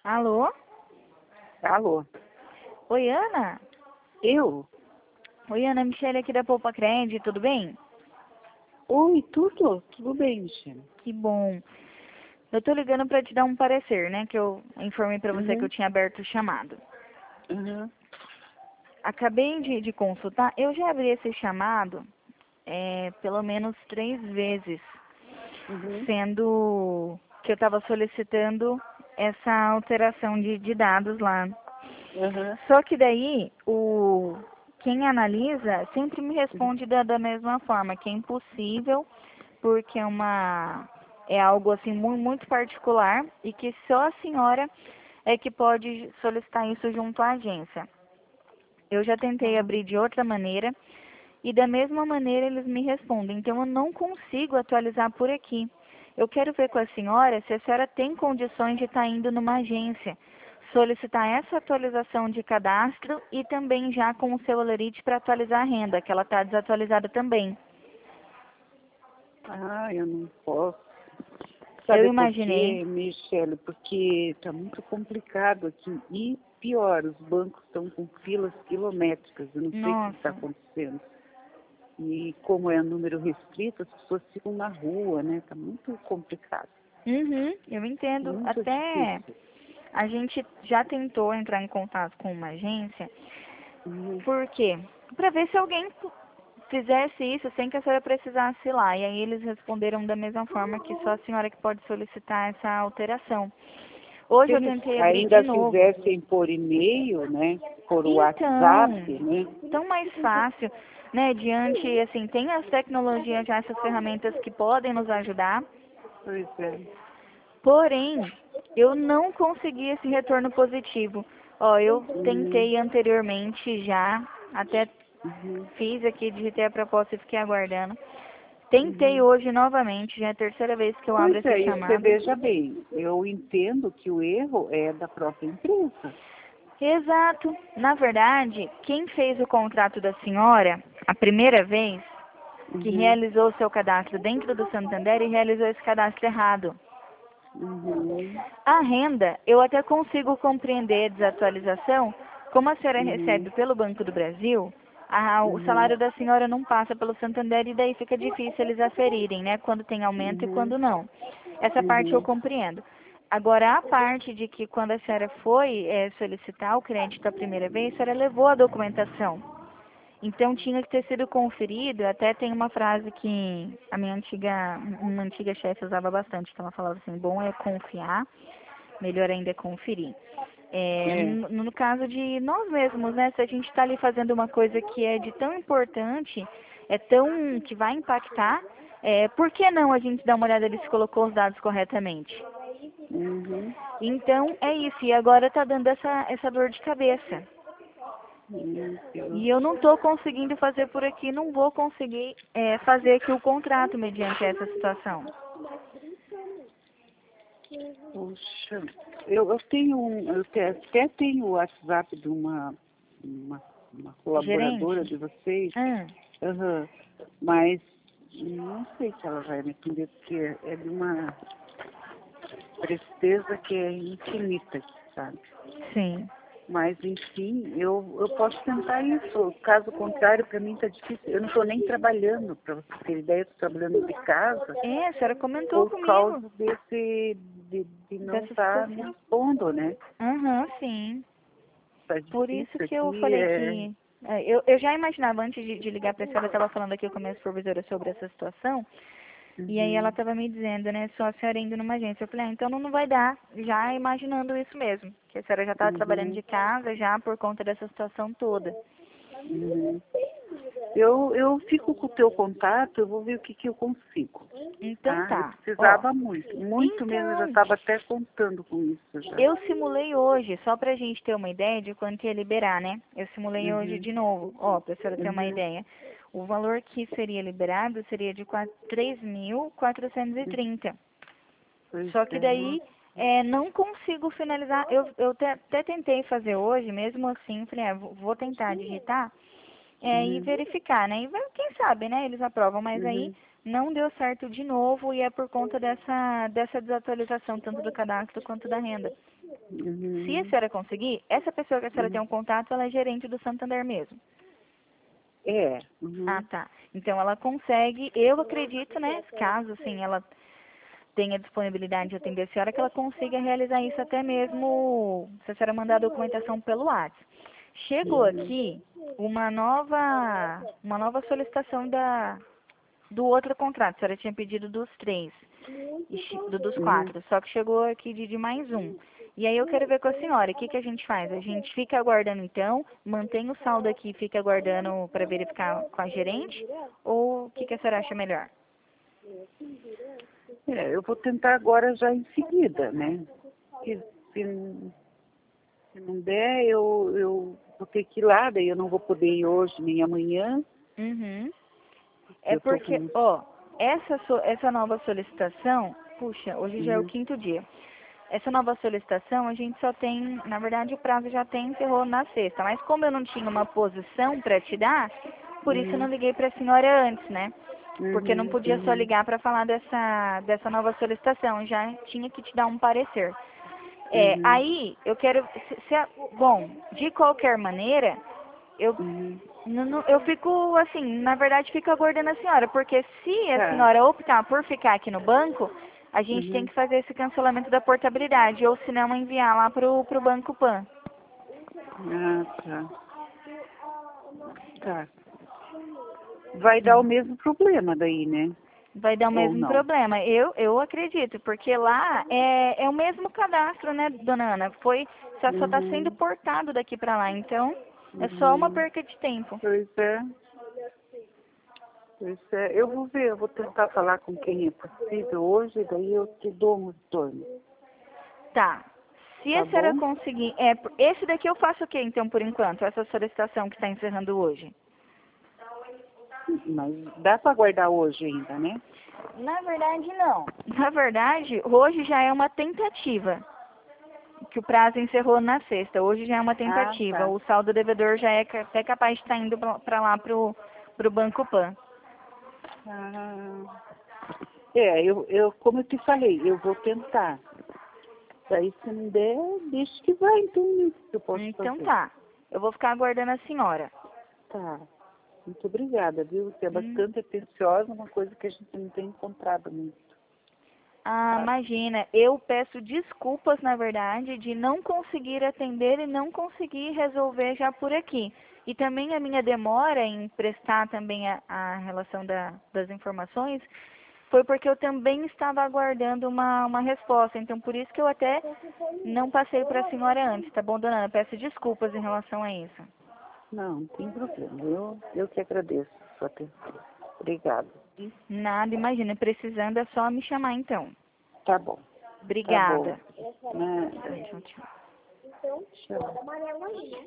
Alô? Alô? Oi, Ana? Eu? Oi, Ana, Michele aqui da Poupa Cred, tudo bem? Oi, tudo? Tudo bem, Michelle? Que bom. Eu tô ligando pra te dar um parecer, né? Que eu informei pra você que eu Uhum. tinha aberto o chamado. Uhum. Acabei de consultar, eu já abri esse chamado pelo menos 3 vezes, Uhum. sendo que eu estava solicitando essa alteração de dados lá. Uhum. Só que daí, quem analisa sempre me Uhum. responde da mesma forma, que é impossível, porque é algo assim muito particular e que só a senhora é que pode solicitar isso junto à agência. Eu já tentei Ah, abrir de outra maneira e da mesma maneira eles me respondem. Então eu não consigo atualizar por aqui. Eu quero ver com a senhora se a senhora tem condições de estar indo numa agência, solicitar essa atualização de cadastro e também já com o seu Olerite para atualizar a renda, que ela está desatualizada também. eu não posso. Eu Sabe por imaginei. quê, Michelle? Porque está muito complicado aqui. E pior, os bancos estão com filas quilométricas. Eu não sei o que está Nossa. acontecendo. E como é um número restrito, as pessoas ficam na rua, né? Está muito complicado. Uhum, eu entendo. Muito Até difícil. a gente já tentou entrar em contato com uma agência. Uhum. Por quê? Para ver se alguém fizesse isso sem que a senhora precisasse ir lá. E aí eles responderam da mesma forma que só a senhora que pode solicitar essa alteração. Se Hoje eu eles tentei abrir de ainda novo. fizessem por e-mail, né, por WhatsApp, Então, né, tão mais fácil, né? Diante, assim, tem as tecnologias já, essas ferramentas que podem nos ajudar. pois é. Porém, eu não consegui esse retorno positivo. Ó, eu Uhum, tentei anteriormente já, até uhum, fiz aqui, digitei a proposta e fiquei aguardando. Tentei uhum. hoje novamente, já é a terceira vez que eu abro Pois esse é, e você chamado. veja bem, eu entendo que o erro é da própria empresa. Exato. Na verdade, quem fez o contrato da senhora, a primeira vez, que Uhum, realizou o seu cadastro dentro do Santander e realizou esse cadastro errado. uhum, A renda, eu até consigo compreender a desatualização, como a senhora recebe uhum, pelo Banco do Brasil, o uhum, salário da senhora não passa pelo Santander e daí fica difícil eles aferirem, né? Quando tem aumento e uhum, quando não. Essa parte eu uhum, compreendo. Agora, a parte de que quando a senhora foi solicitar o crédito a primeira vez, a senhora levou a documentação. Então tinha que ter sido conferido, até tem uma frase que uma antiga chefe usava bastante, que ela falava assim, bom é confiar, melhor ainda é conferir. é, No caso de nós mesmos, né? Se a gente está ali fazendo uma coisa que é de tão importante, que vai impactar, por que não a gente dar uma olhada ali se colocou os dados corretamente? uhum, Então é isso, e agora está dando essa dor de cabeça. eu, E eu não estou conseguindo fazer por aqui, não vou conseguir fazer aqui o contrato mediante essa situação. Poxa, eu tenho até tenho o WhatsApp de uma, uma colaboradora Gerente? de vocês. Ah, Aham. Mas não sei se ela vai me atender, porque é de uma tristeza que é infinita, sabe? sim. Mas, enfim, eu posso tentar isso. Caso contrário, para mim está difícil. Eu não estou nem trabalhando, para você ter ideia, estou trabalhando de casa A senhora comentou por comigo causa de não dessa estar me situação. expondo, né? Aham, sim. Está Por isso difícil que eu aqui. falei que. Eu já imaginava, antes de ligar para a senhora, eu estava falando aqui com a minha supervisora sobre essa situação, e aí ela Uhum, estava me dizendo, né, só a senhora indo numa agência. Eu falei, então não vai dar, já imaginando isso mesmo, que a senhora já estava trabalhando uhum, de casa já por conta dessa situação toda. uhum. Eu fico com o teu contato, eu vou ver o que, que eu consigo. Então Tá? Eu tá, ó. precisava muito, muito mesmo, eu já Então, estava até contando com isso já. eu simulei hoje, só pra gente ter uma ideia de quanto ia liberar, né? Eu simulei hoje Uhum, de novo, ó, pra senhora ter uma uhum, ideia. O valor que seria liberado seria de 3.430. pois Só que é, não. daí não consigo finalizar. Eu até tentei fazer hoje, mesmo assim, falei, vou tentar digitar. e verificar, né? E quem sabe, né? Eles aprovam, mas aí não deu certo de novo e é por conta dessa desatualização, tanto do cadastro quanto da renda. Se a senhora conseguir, essa pessoa que a senhora tem um contato, ela é gerente do Santander mesmo. É. Ah, tá. Então ela consegue, eu acredito, né? Caso, assim, ela tenha disponibilidade de atender a senhora, que ela consiga realizar isso até mesmo se a senhora mandar a documentação pelo WhatsApp. Chegou aqui uma nova solicitação do outro contrato. A senhora tinha pedido dos 3, dos 4, só que chegou aqui de mais um. E aí eu quero ver com a senhora, o que que a gente faz? A gente fica aguardando então, mantém o saldo aqui e fica aguardando para verificar com a gerente? Ou o que que a senhora acha melhor? Eu vou tentar agora já em seguida, né? Se não der, eu vou ter que ir lá, daí eu não vou poder ir hoje nem amanhã. É porque, essa nova solicitação, puxa, hoje já é o 5º dia. Essa nova solicitação, a gente só tem, na verdade o prazo já encerrou na sexta, mas como eu não tinha uma posição para te dar, por isso eu não liguei para a senhora antes, né? Porque não podia só ligar para falar dessa nova solicitação, já tinha que te dar um parecer. Aí, eu quero, bom, de qualquer maneira, eu fico, assim, na verdade, fico aguardando a senhora, porque se a senhora optar por ficar aqui no banco, a gente tem que fazer esse cancelamento da portabilidade, ou se não, enviar lá pro Banco Pan. Ah, tá. Vai dar o mesmo problema daí, né? Vai dar o mesmo problema. Eu acredito, porque lá é o mesmo cadastro, né, dona Ana? Só está sendo portado daqui para lá, então é só uma perca de tempo. Pois é. Eu vou ver, eu vou tentar falar com quem é possível hoje, daí eu te dou um retorno. Tá. Se a senhora conseguir... esse daqui eu faço o quê, então, por enquanto? Essa solicitação que está encerrando hoje? Mas dá para guardar hoje ainda, né? Na verdade, não. Na verdade, hoje já é uma tentativa. Que o prazo encerrou na sexta. Hoje já é uma tentativa. O saldo devedor já é até capaz de estar indo para lá pro Banco Pan. Como eu te falei, eu vou tentar. Daí se não der, deixa que vai, então eu posso fazer. Tá. Eu vou ficar aguardando a senhora. Tá. Muito obrigada, viu? Você é bastante atenciosa, uma coisa que a gente não tem encontrado muito. Imagina, eu peço desculpas, na verdade, de não conseguir atender e não conseguir resolver já por aqui. E também a minha demora em prestar também a relação das informações foi porque eu também estava aguardando uma resposta. Então, por isso que eu até não passei para a senhora antes, tá bom, dona Ana? Peço desculpas em relação a isso. Não, não tem problema. Eu que agradeço a sua atenção. Obrigada. Nada, imagina. Precisando é só me chamar, então. Tá bom. Obrigada. Tá bom. Tchau, tchau. Tchau.